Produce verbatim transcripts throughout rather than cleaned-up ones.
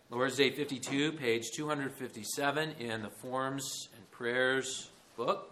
Lord's Day fifty-two, page two hundred fifty-seven in the Forms and Prayers book.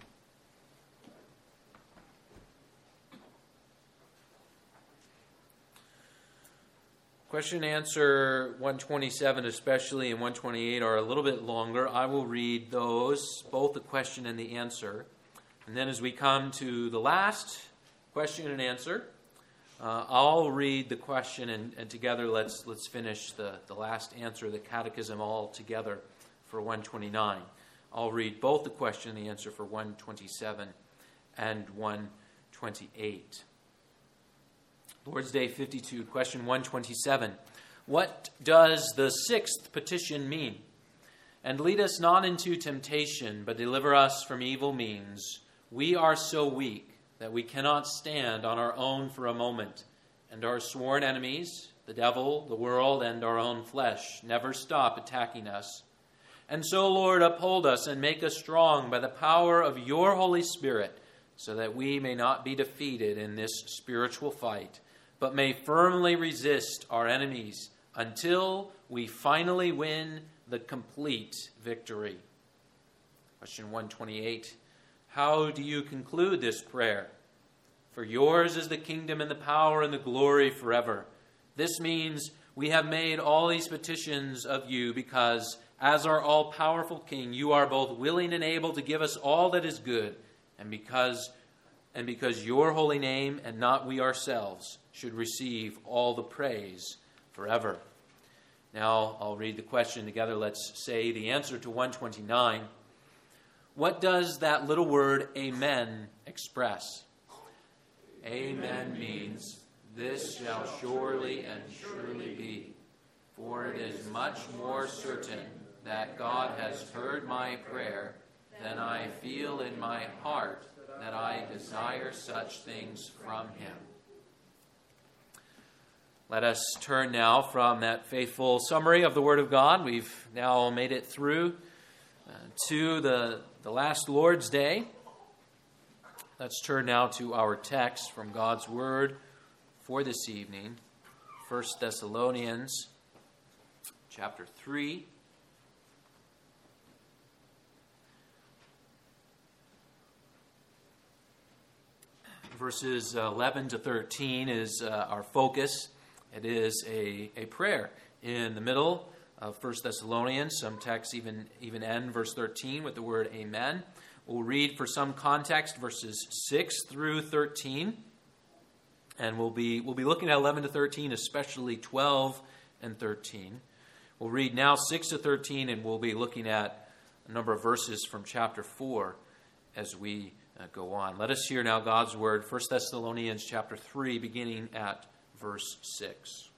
Question and answer one twenty-seven especially and one twenty-eight are a little bit longer. I will read those, both the question and the answer. And then as we come to the last question and answer, uh, I'll read the question and, and together let's let's finish the, the last answer, the catechism all together for one twenty-nine. I'll read both the question and the answer for one twenty-seven and one twenty-eight. Lord's Day fifty-two, question one twenty-seven. What does the sixth petition mean? And lead us not into temptation, but deliver us from evil means. We are so weak that we cannot stand on our own for a moment, and our sworn enemies, the devil, the world, and our own flesh, never stop attacking us. And so, Lord, uphold us and make us strong by the power of your Holy Spirit, so that we may not be defeated in this spiritual fight, but may firmly resist our enemies until we finally win the complete victory. Question one twenty-eight. How do you conclude this prayer? For yours is the kingdom and the power and the glory forever. This means we have made all these petitions of you because, as our all-powerful King, you are both willing and able to give us all that is good, and because and because your holy name and not we ourselves should receive all the praise forever. Now I'll read the question together. Let's say the answer to one twenty-nine. What does that little word amen express? Amen means, this shall surely and surely be. For it is much more certain that God has heard my prayer than I feel in my heart that I desire such things from him. Let us turn now from that faithful summary of the Word of God. We've now made it through uh, to the, the last Lord's Day. Let's turn now to our text from God's Word for this evening. First Thessalonians chapter three. Verses eleven to thirteen is uh, our focus. It is a, a prayer in the middle of First Thessalonians. Some texts even, even end verse thirteen with the word amen. We'll read for some context verses six through thirteen. And we'll be, we'll be looking at eleven to thirteen, especially twelve and thirteen. We'll read now six to thirteen, and we'll be looking at a number of verses from chapter four as we uh, go on. Let us hear now God's word, First Thessalonians chapter three, beginning at verse six.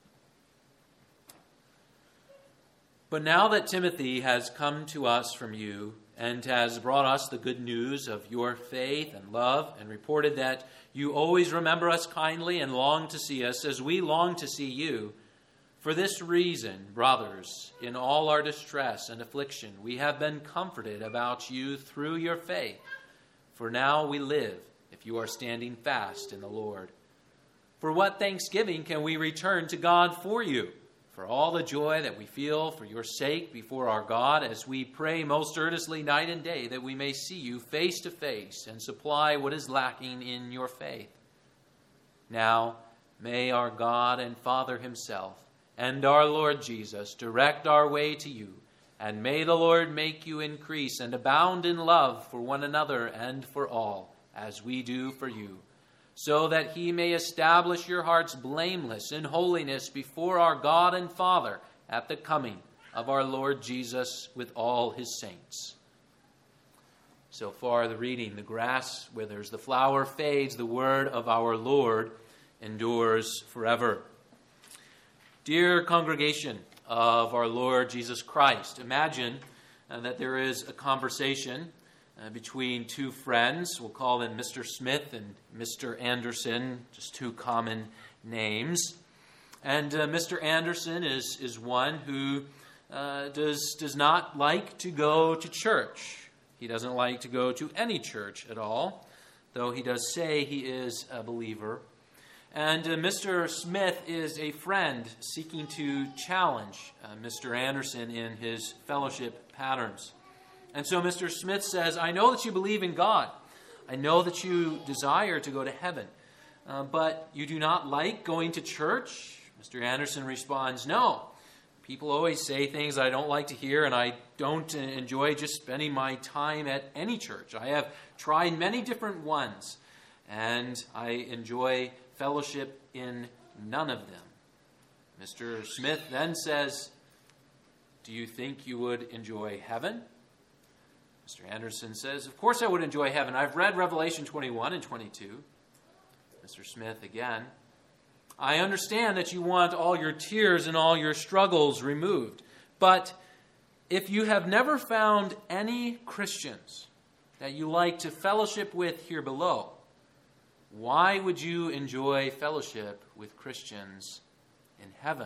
But now that Timothy has come to us from you and has brought us the good news of your faith and love, and reported that you always remember us kindly and long to see us as we long to see you, for this reason, brothers, in all our distress and affliction, we have been comforted about you through your faith. For now we live, if you are standing fast in the Lord. For what thanksgiving can we return to God for you? For all the joy that we feel for your sake before our God, as we pray most earnestly night and day that we may see you face to face and supply what is lacking in your faith. Now may our God and Father himself and our Lord Jesus direct our way to you, and may the Lord make you increase and abound in love for one another and for all, as we do for you, so that he may establish your hearts blameless in holiness before our God and Father at the coming of our Lord Jesus with all his saints. So far the reading, the grass withers, the flower fades, the word of our Lord endures forever. Dear congregation of our Lord Jesus Christ, imagine uh, that there is a conversation Uh, between two friends. We'll call them Mister Smith and Mister Anderson, just two common names. And uh, Mister Anderson is, is one who uh, does, does not like to go to church. He doesn't like to go to any church at all, though he does say he is a believer. And uh, Mister Smith is a friend seeking to challenge uh, Mister Anderson in his fellowship patterns. And so Mister Smith says, I know that you believe in God. I know that you desire to go to heaven. Uh, but you do not like going to church? Mister Anderson responds, no. People always say things I don't like to hear, and I don't enjoy just spending my time at any church. I have tried many different ones, and I enjoy fellowship in none of them. Mister Smith then says, do you think you would enjoy heaven? Mister Anderson says, of course I would enjoy heaven. I've read Revelation twenty-one and twenty-two. Mister Smith again, I understand that you want all your tears and all your struggles removed. But if you have never found any Christians that you like to fellowship with here below, why would you enjoy fellowship with Christians in heaven?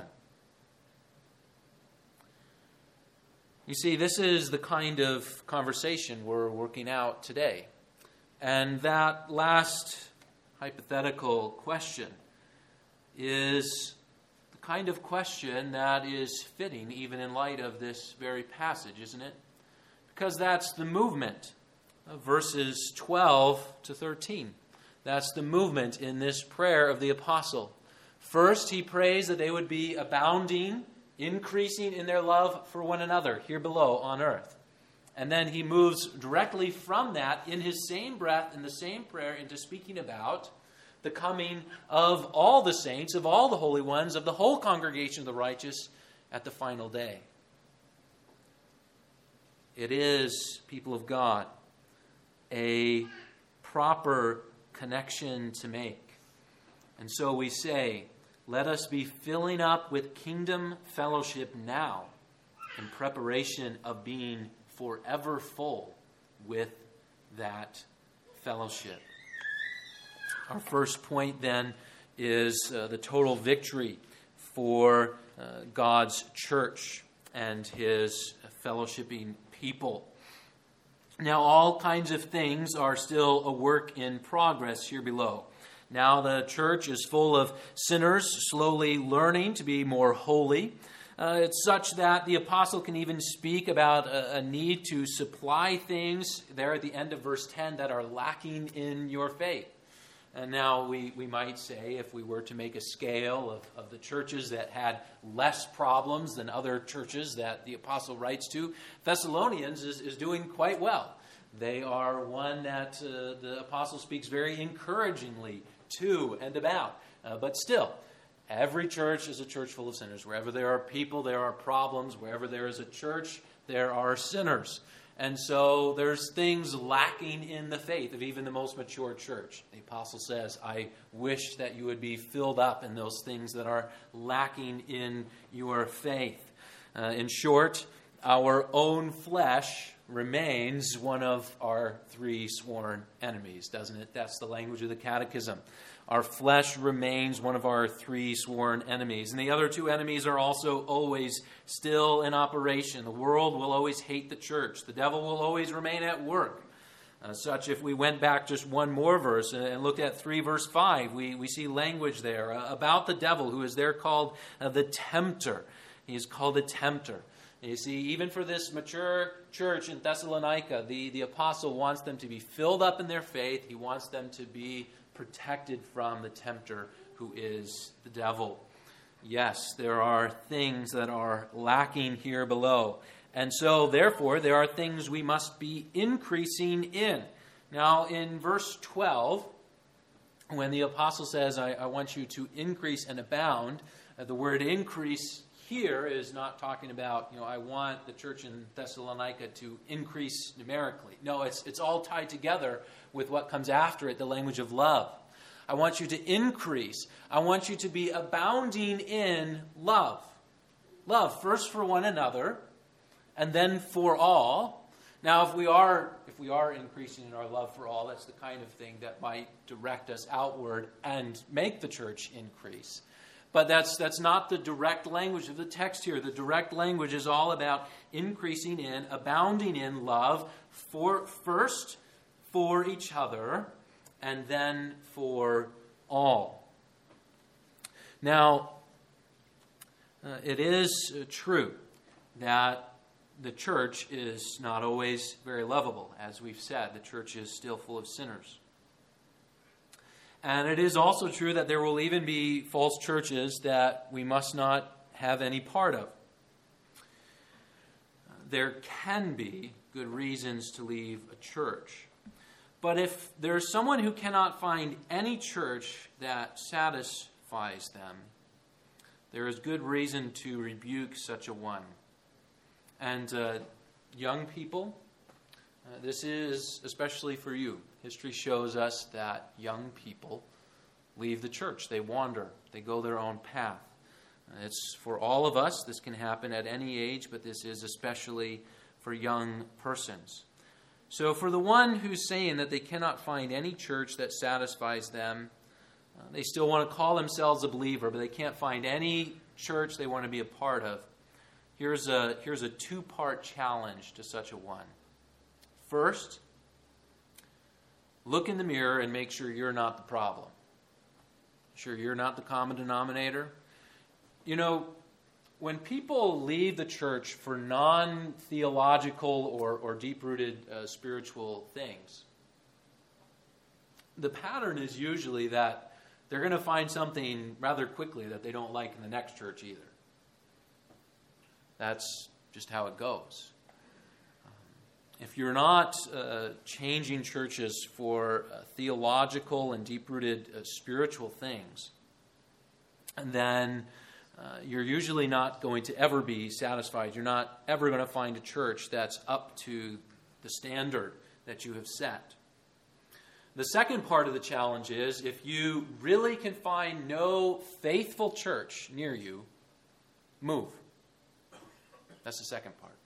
You see, this is the kind of conversation we're working out today. And that last hypothetical question is the kind of question that is fitting even in light of this very passage, isn't it? Because that's the movement of verses twelve to thirteen. That's the movement in this prayer of the apostle. First, he prays that they would be abounding, increasing in their love for one another here below on earth. And then he moves directly from that in his same breath, in the same prayer, into speaking about the coming of all the saints, of all the holy ones, of the whole congregation of the righteous at the final day. It is, people of God, a proper connection to make. And so we say, let us be filling up with kingdom fellowship now in preparation of being forever full with that fellowship. Our first point then is uh, the total victory for uh, God's church and his fellowshipping people. Now, all kinds of things are still a work in progress here below. Now the church is full of sinners slowly learning to be more holy. Uh, it's such that the apostle can even speak about a, a need to supply things there at the end of verse ten that are lacking in your faith. And now we, we might say, if we were to make a scale of, of the churches that had less problems than other churches that the apostle writes to, Thessalonians is, is doing quite well. They are one that uh, the apostle speaks very encouragingly to and about. Uh, but still, every church is a church full of sinners. Wherever there are people, there are problems. Wherever there is a church, there are sinners. And so there's things lacking in the faith of even the most mature church. The apostle says, I wish that you would be filled up in those things that are lacking in your faith. Uh, in short, our own flesh remains one of our three sworn enemies, doesn't it? That's the language of the Catechism. Our flesh remains one of our three sworn enemies. And the other two enemies are also always still in operation. The world will always hate the church. The devil will always remain at work. Uh, such, if we went back just one more verse and looked at three verse five, we, we see language there uh, about the devil, who is there called uh, the tempter. He is called the tempter. You see, even for this mature church in Thessalonica, the, the apostle wants them to be filled up in their faith. He wants them to be protected from the tempter, who is the devil. Yes, there are things that are lacking here below. And so, therefore, there are things we must be increasing in. Now, in verse twelve, when the apostle says, I, I want you to increase and abound, uh, the word increase here is not talking about, you know, I want the church in Thessalonica to increase numerically. No, it's it's all tied together with what comes after it, the language of love. I want you to increase. I want you to be abounding in love. Love, first for one another, and then for all. Now, if we are if we are increasing in our love for all, that's the kind of thing that might direct us outward and make the church increase. But that's that's not the direct language of the text here. The direct language is all about increasing in, abounding in love, for first for each other, and then for all. Now, uh, it is uh, true that the church is not always very lovable. As we've said, the church is still full of sinners. And it is also true that there will even be false churches that we must not have any part of. There can be good reasons to leave a church. But if there's someone who cannot find any church that satisfies them, there is good reason to rebuke such a one. And uh, young people, uh, this is especially for you. History shows us that young people leave the church. They wander. They go their own path. Uh, it's for all of us. This can happen at any age, but this is especially for young persons. So for the one who's saying that they cannot find any church that satisfies them, uh, they still want to call themselves a believer, but they can't find any church they want to be a part of. Here's a, here's a two-part challenge to such a one. First, look in the mirror and make sure you're not the problem. Sure you're not the common denominator. You know, when people leave the church for non-theological or, or deep-rooted uh, spiritual things, the pattern is usually that they're going to find something rather quickly that they don't like in the next church either. That's just how it goes. Um, if you're not uh, changing churches for uh, theological and deep-rooted uh, spiritual things, then uh, you're usually not going to ever be satisfied. You're not ever going to find a church that's up to the standard that you have set. The second part of the challenge is, if you really can find no faithful church near you, move. That's the second part,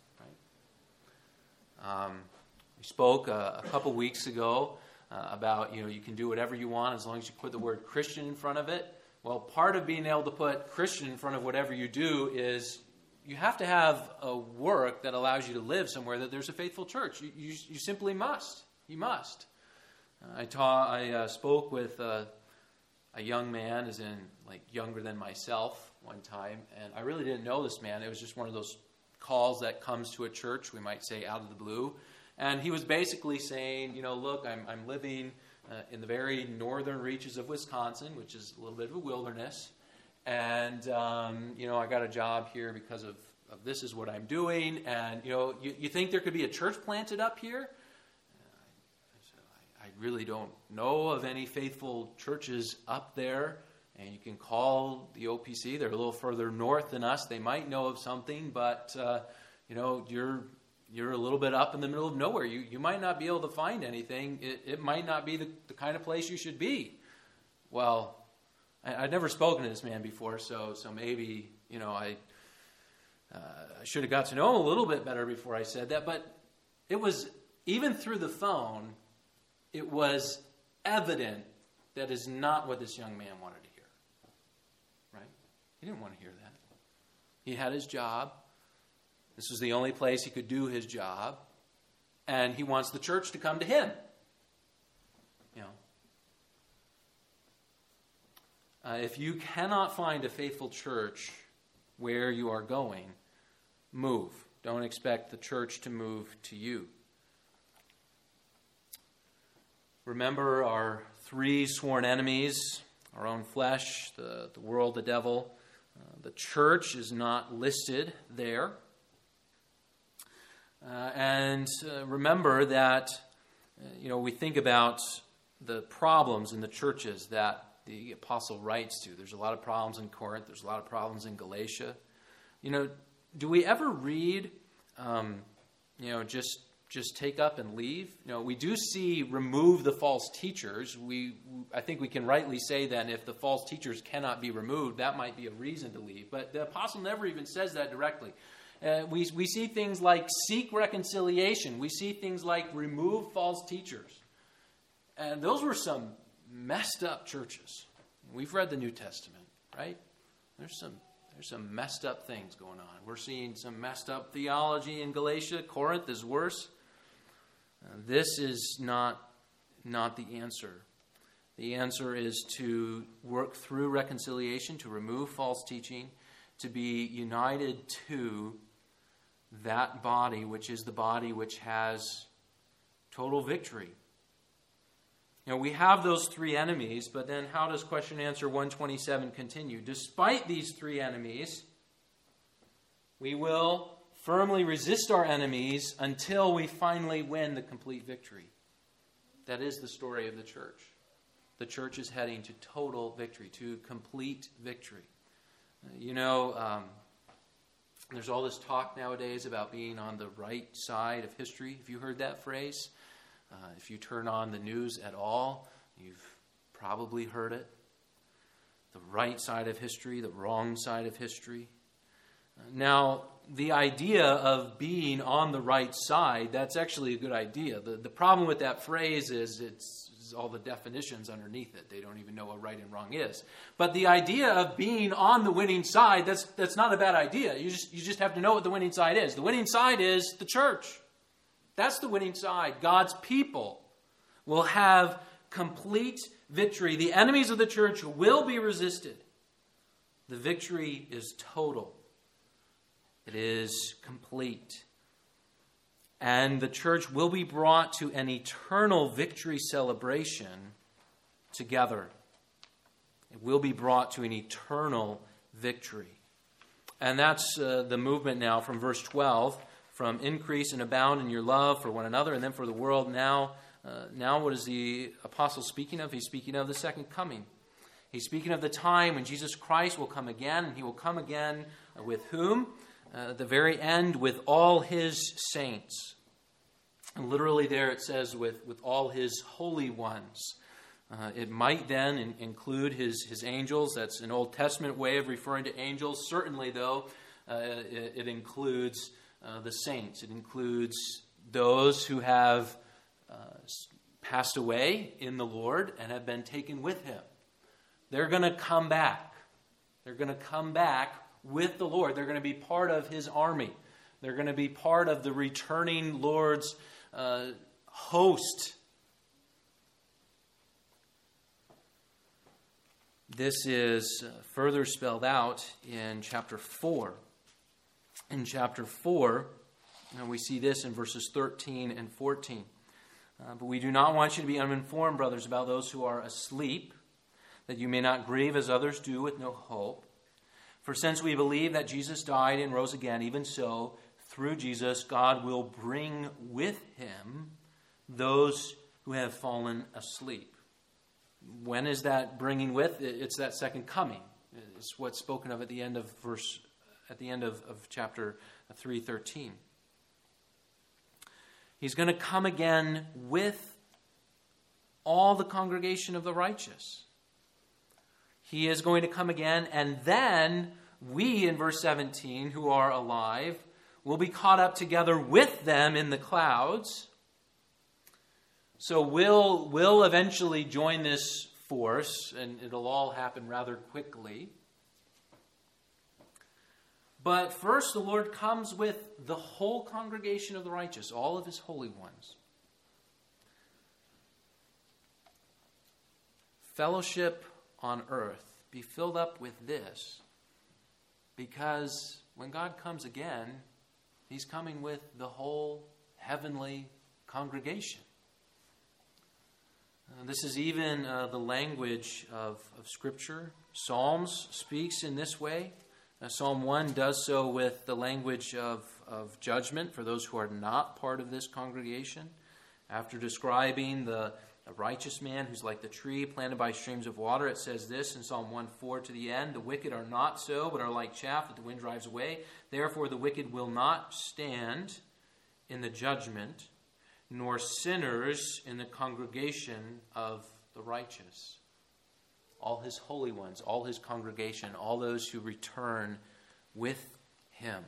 right? Um, we spoke uh, a couple weeks ago uh, about, you know, you can do whatever you want as long as you put the word Christian in front of it. Well, part of being able to put Christian in front of whatever you do is you have to have a work that allows you to live somewhere that there's a faithful church. You, you, you simply must. You must. Uh, I taught. I uh, spoke with uh, a young man, as in like younger than myself, one time, and I really didn't know this man. It was just one of those calls that comes to a church, we might say, out of the blue. And he was basically saying, you know, look, I'm, I'm living uh, in the very northern reaches of Wisconsin, which is a little bit of a wilderness. And, um, you know, I got a job here because of, of this is what I'm doing. And, you know, you, you think there could be a church planted up here? I, I really don't know of any faithful churches up there. And you can call the O P C. They're a little further north than us. They might know of something, but, uh, you know, you're you're a little bit up in the middle of nowhere. You you might not be able to find anything. It, it might not be the, the kind of place you should be. Well, I, I'd never spoken to this man before, so so maybe, you know, I, uh, I should have got to know him a little bit better before I said that. But it was, even through the phone, it was evident that is not what this young man wanted to hear. Right? He didn't want to hear that. He had his job. This was the only place he could do his job. And he wants the church to come to him. You know. Uh, if you cannot find a faithful church where you are going, move. Don't expect the church to move to you. Remember our three sworn enemies: our own flesh, the, the world, the devil. Uh, the church is not listed there. Uh, and uh, remember that, uh, you know, we think about the problems in the churches that the apostle writes to. There's a lot of problems in Corinth. There's a lot of problems in Galatia. You know, do we ever read, um, you know, just just take up and leave? You know, we do see remove the false teachers. We, I think we can rightly say then, if the false teachers cannot be removed, that might be a reason to leave. But the apostle never even says that directly. Uh, we, we see things like seek reconciliation. We see things like remove false teachers. And those were some messed up churches. We've read the New Testament, right? There's some There's some messed up things going on. We're seeing some messed up theology in Galatia. Corinth is worse. Uh, this is not, not the answer. The answer is to work through reconciliation, to remove false teaching, to be united to that body, which is the body which has total victory. You know, we have those three enemies, but then how does question and answer one twenty-seven continue? Despite these three enemies, we will firmly resist our enemies until we finally win the complete victory. That is the story of the church. The church is heading to total victory, to complete victory. You know, um, there's all this talk nowadays about being on the right side of history. Have you heard that phrase? Uh, if you turn on the news at all, you've probably heard it. The right side of history, the wrong side of history. Uh, now, the idea of being on the right side, that's actually a good idea. The, the problem with that phrase is it's, it's all the definitions underneath it. They don't even know what right and wrong is. But the idea of being on the winning side, that's that's not a bad idea. You just you just have to know what the winning side is. The winning side is the church. That's the winning side. God's people will have complete victory. The enemies of the church will be resisted. The victory is total. It is complete. And the church will be brought to an eternal victory celebration together. It will be brought to an eternal victory. And that's uh, the movement now from verse twelve. From increase and abound in your love for one another and then for the world. Now, uh, now what is the apostle speaking of? He's speaking of the second coming. He's speaking of the time when Jesus Christ will come again. And he will come again with whom? Uh, at the very end, with all his saints. And literally there it says with, with all his holy ones. Uh, it might then in, include his, his angels. That's an Old Testament way of referring to angels. Certainly, though, uh, it, it includes Uh, the saints. It includes those who have uh, passed away in the Lord and have been taken with him. They're going to come back. They're going to come back with the Lord. They're going to be part of his army. They're going to be part of the returning Lord's uh, host. This is further spelled out in chapter four. In chapter four, and we see this in verses thirteen and fourteen. Uh, but we do not want you to be uninformed, brothers, about those who are asleep, that you may not grieve as others do with no hope. For since we believe that Jesus died and rose again, even so, through Jesus, God will bring with him those who have fallen asleep. When is that bringing with? It's that second coming. It's what's spoken of at the end of verse at the end of, of chapter three thirteen. He's going to come again with all the congregation of the righteous. He is going to come again, and then we, in verse seventeen, who are alive, will be caught up together with them in the clouds. So we'll, we'll eventually join this force, and it'll all happen rather quickly. But first, the Lord comes with the whole congregation of the righteous, all of his holy ones. Fellowship on earth, be filled up with this, because when God comes again, he's coming with the whole heavenly congregation. Uh, this is even uh, the language of, of Scripture. Psalms speaks in this way. Now, Psalm one does so with the language of, of judgment for those who are not part of this congregation. After describing the a righteous man who's like the tree planted by streams of water, it says this in Psalm one four to the end, the wicked are not so, but are like chaff that the wind drives away. Therefore the wicked will not stand in the judgment, nor sinners in the congregation of the righteous. All his holy ones, all his congregation, all those who return with him.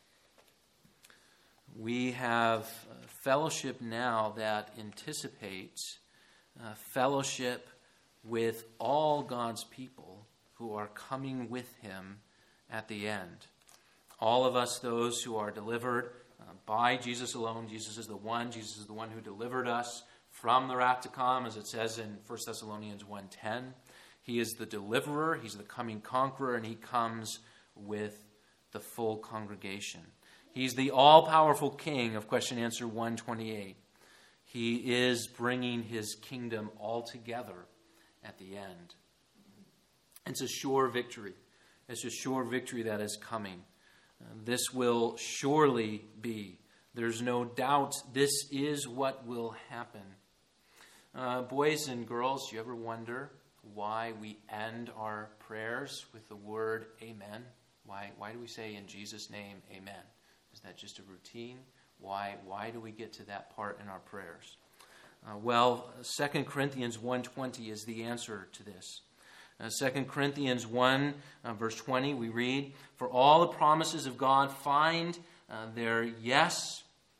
We have fellowship now that anticipates uh, fellowship with all God's people who are coming with him at the end. All of us, those who are delivered uh, by Jesus alone. Jesus is the one. Jesus is the one who delivered us from the wrath to come, as it says in First Thessalonians one ten. He is the deliverer, he's the coming conqueror, and he comes with the full congregation. He's the all-powerful king of question answer one twenty-eight. He is bringing his kingdom all together at the end. It's a sure victory. It's a sure victory that is coming. Uh, this will surely be. There's no doubt this is what will happen. Uh, boys and girls, do you ever wonder why we end our prayers with the word amen? Why, why do we say in Jesus' name amen? Is that just a routine? Why, why do we get to that part in our prayers? Uh, well, Second Corinthians one twenty is the answer to this. Uh, Second Corinthians one, uh, verse twenty, we read, "For all the promises of God find uh, their yes.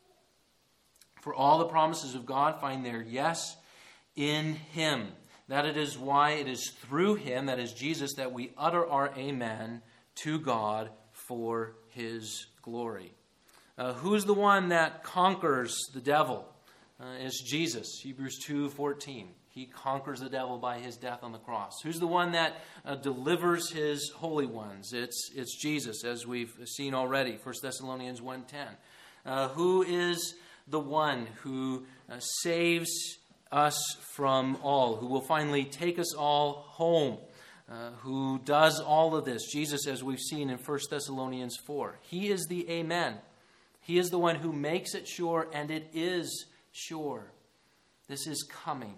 For all the promises of God find their yes in Him. That it is why it is through Him, that is Jesus, that we utter our amen to God for His glory." Uh, who's the one that conquers the devil? Uh, it's Jesus. Hebrews two fourteen. He conquers the devil by his death on the cross. Who's the one that uh, delivers his holy ones? It's, it's Jesus, as we've seen already. First Thessalonians one ten. Uh, who is the one who uh, saves us from all, who will finally take us all home, uh, who does all of this? Jesus, as we've seen in First Thessalonians four. He is the Amen. He is the one who makes it sure, and it is sure. This is coming.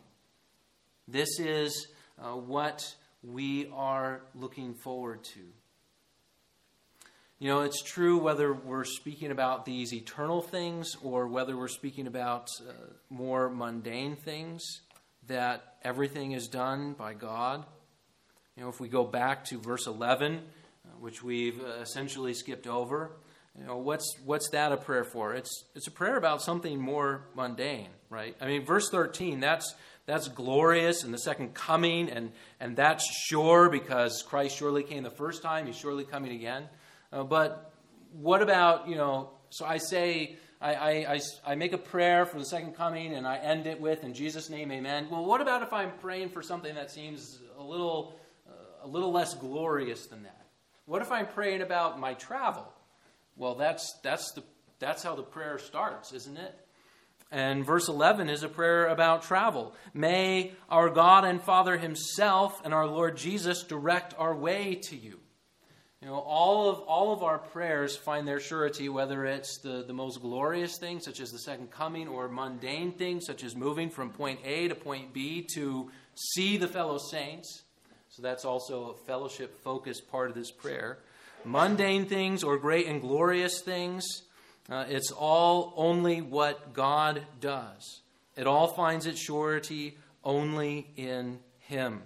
This is uh, what we are looking forward to. You know, it's true whether we're speaking about these eternal things or whether we're speaking about uh, more mundane things, that everything is done by God. You know, if we go back to verse eleven, uh, which we've uh, essentially skipped over, you know, what's what's that a prayer for? It's it's a prayer about something more mundane, right? I mean, verse thirteen, that's that's glorious in the second coming, and and that's sure because Christ surely came the first time, He's surely coming again. Uh, but what about, you know, so I say, I, I, I, I make a prayer for the second coming and I end it with, in Jesus' name, amen. Well, what about if I'm praying for something that seems a little, uh, a little less glorious than that? What if I'm praying about my travel? Well, that's, that's, the, that's how the prayer starts, isn't it? And verse eleven is a prayer about travel. May our God and Father Himself and our Lord Jesus direct our way to you. You know, all of all of our prayers find their surety, whether it's the, the most glorious things, such as the second coming, or mundane things, such as moving from point A to point B to see the fellow saints. So that's also a fellowship-focused part of this prayer. Mundane things or great and glorious things, uh, it's all only what God does. It all finds its surety only in Him.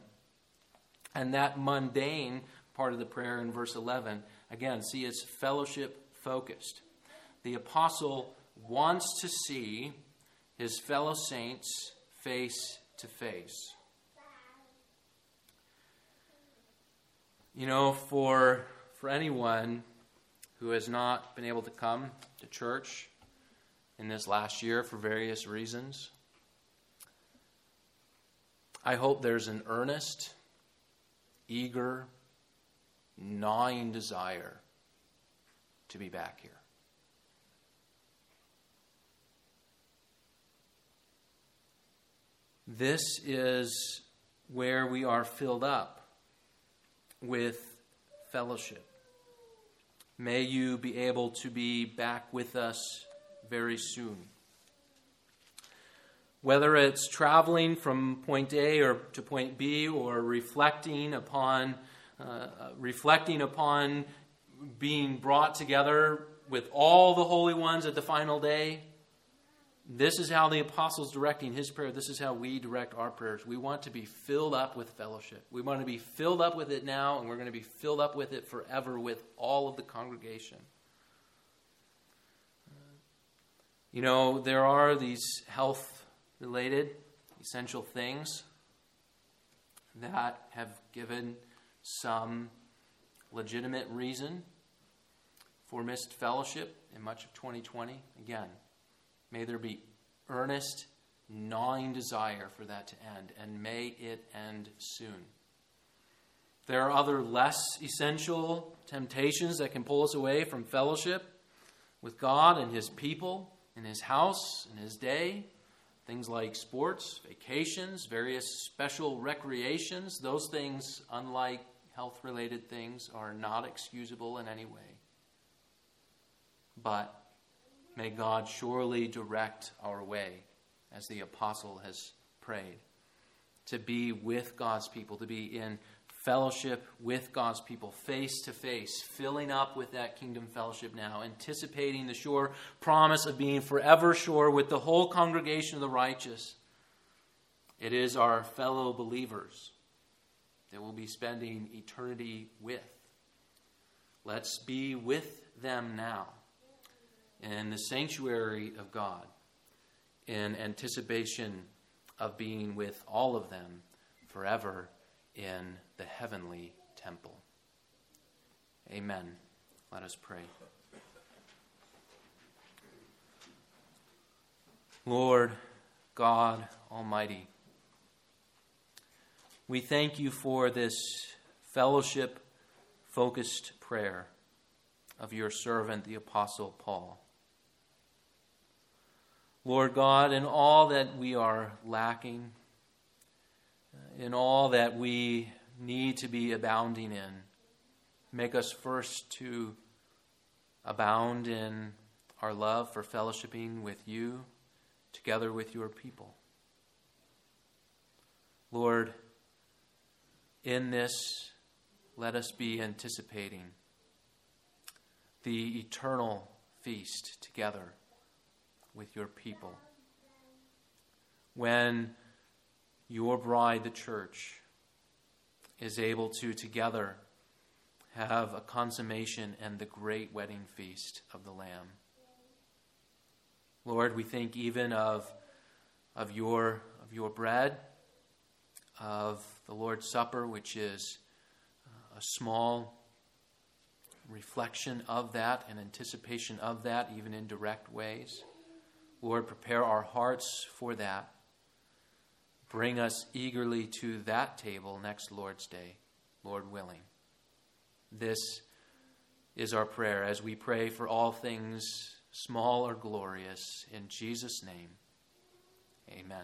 And that mundane part of the prayer in verse eleven, again, see, it's fellowship-focused. The apostle wants to see his fellow saints face to face. You know, for, for anyone who has not been able to come to church in this last year for various reasons, I hope there's an earnest, eager, gnawing desire to be back here. This is where we are filled up with fellowship. May you be able to be back with us very soon. Whether it's traveling from point A or to point B, or reflecting upon uh, reflecting upon being brought together with all the holy ones at the final day, this is how the apostle's directing his prayer. This is how we direct our prayers. We want to be filled up with fellowship. We want to be filled up with it now, and we're going to be filled up with it forever with all of the congregation. You know, there are these health-related essential things that have given some legitimate reason for missed fellowship in much of twenty twenty. Again, may there be earnest, gnawing desire for that to end, and may it end soon. There are other less essential temptations that can pull us away from fellowship with God and His people, in His house, in His day. Things like sports, vacations, various special recreations. Those things, unlike health-related things, are not excusable in any way. But may God surely direct our way, as the apostle has prayed, to be with God's people, to be in fellowship with God's people, face to face, filling up with that kingdom fellowship now, anticipating the sure promise of being forever sure with the whole congregation of the righteous. It is our fellow believers that we'll be spending eternity with. Let's be with them now in the sanctuary of God, in anticipation of being with all of them forever in the heavenly temple. Amen. Let us pray. Lord God Almighty, we thank you for this fellowship-focused prayer of your servant, the Apostle Paul. Lord God, in all that we are lacking, in all that we need to be abounding in, make us first to abound in our love for fellowshipping with you, together with your people. Lord, in this, let us be anticipating the eternal feast together with your people, when your bride, the church, is able to together have a consummation and the great wedding feast of the Lamb. Lord, we think even of, of, your, of your bread, of the Lord's Supper, which is a small reflection of that and anticipation of that, even in direct ways. Lord, prepare our hearts for that. Bring us eagerly to that table next Lord's Day, Lord willing. This is our prayer as we pray for all things small or glorious. In Jesus' name, amen.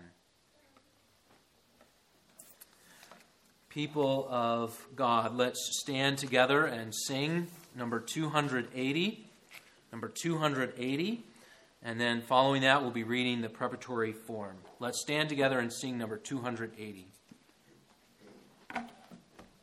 People of God, let's stand together and sing number two hundred eighty. Number two hundred eighty. And then following that, we'll be reading the preparatory form. Let's stand together and sing number two hundred eighty.